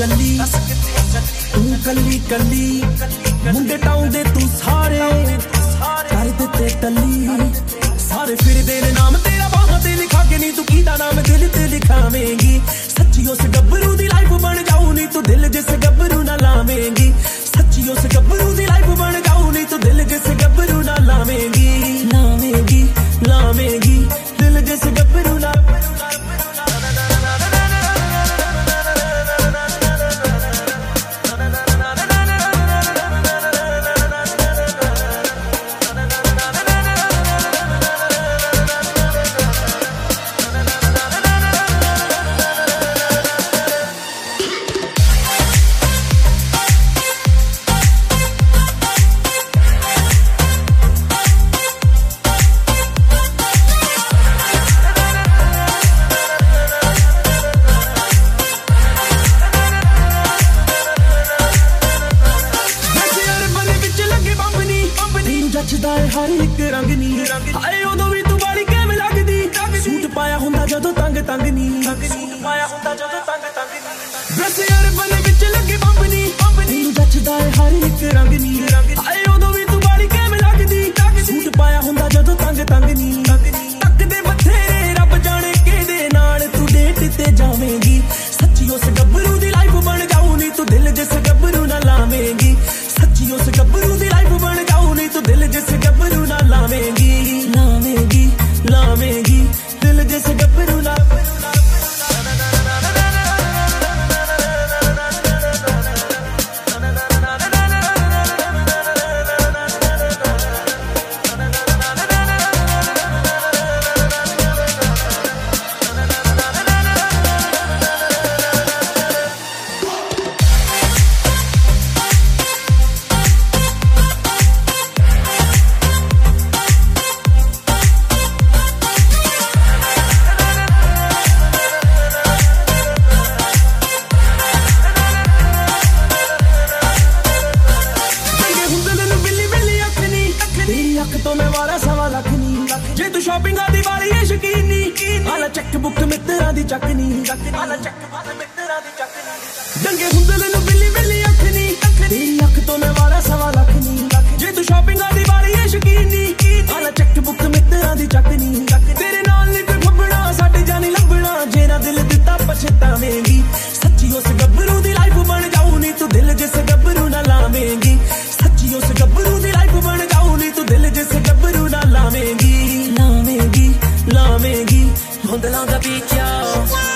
ਚੱਲੀ ਤੂੰ ਕੱਲੀ ਕੱਲੀ ਮੁੰਡੇ ਟਾਉਂਦੇ ਤੂੰ ਸਾਰੇ ਕਰ ਦਿੱਤੇ ਟੱਲੀ ਸਾਰੇ ਫਿਰਦੇ ਨੇ ਨਾਮ ਤੇਰਾ ਬਾਹਾਂ ਤੇ ਲਿਖਾ ਕੇ ਨੀ ਤੂੰ ਕਿਹਦਾ ਨਾਮ ਦਿਲ ਤੇ ਲਿਖਾਵੇਂਗੀ ਸੱਚੀ ਉਸ ਗੱਭਰੂ ਦੀ ਲਾਈਫ ਬਣ ਜਾਊ ਨੀ ਤੂੰ ਦਿਲ ਜਿਸ ਗੱਭਰੂ ਨਾ ਲਾਵੇਂਗੀ ਸੱਚੀ ਉਸ ਗੱਭਰੂ ਦੀ ਲਾਈਫ ਬਣ ਜਾਊ ਨੀ ਤੂੰ ਦਿਲ ਜਿਸ ਗੱਭਰੂ ਨਾ ਲਾਵੇਂਗੀ ਲਾਵੇਂਗੀ ਲਾਵੇਂਗੀ ਦਿਲ ਜਿਸ ਗੱਭਰੂ ਨਾ हर एक रंग नी हाए उदों भी तू बाली किवें लगदी सूट पाया हुंदा जदों तंग तंग नी सूट पाया हुंदा जदों तंग तंग नी ड्रेस यार बने विच लगे बंब नी तैनूं जचदा है हर एक रंग नी हाए उदों भी तू बाली किवें लगदी सूट पाया हुंदा जदों तंग तंग नी तकदे बथेरे रब जाने किहदे नाल तू डेट ते जावेंगी सच्ची उस गब्बरू दी लाइफ बन जाऊ नी तू दिल जिस गब्बरू ना लावेंगी सच्ची उस गब्बरू दी लाइफ बन जाऊ नी तू दिल जिस गब्बरू ना लावेंगी लावेंगी लावेंगी दिल जिस गब्बरू ना तो मैं वाला सवा लख नी जे तू शॉपिंग दी वाली है शकीन नी आला चेक बुक मित्रा दी चकनी आला चेक बुक मित्रा दी चकनी डंगे हुंदे नू बिल्ली बिल्ली अख नी तेरी अख तो मैं वाला सवा लख नी जे तू शॉपिंग दी वाली है शकीन नी आला चेक बुक मित्रा दी चकनी तेरे नाल नी कोई फब्बड़ा साडे जानी लंबड़ा जे ना दिल दिता पछतावेंगी सच्ची उस गब्बरू दी लाइफ बन जाऊ नी तू दिल जिस गब्बरू ना लावेंगी सच्ची उस गब्बरू दी लाइफ बन जाऊ नी तू दिल जिस गब्बरू ना लावेंगी लावेंगी लावेंगी धुंधलां दा पीछा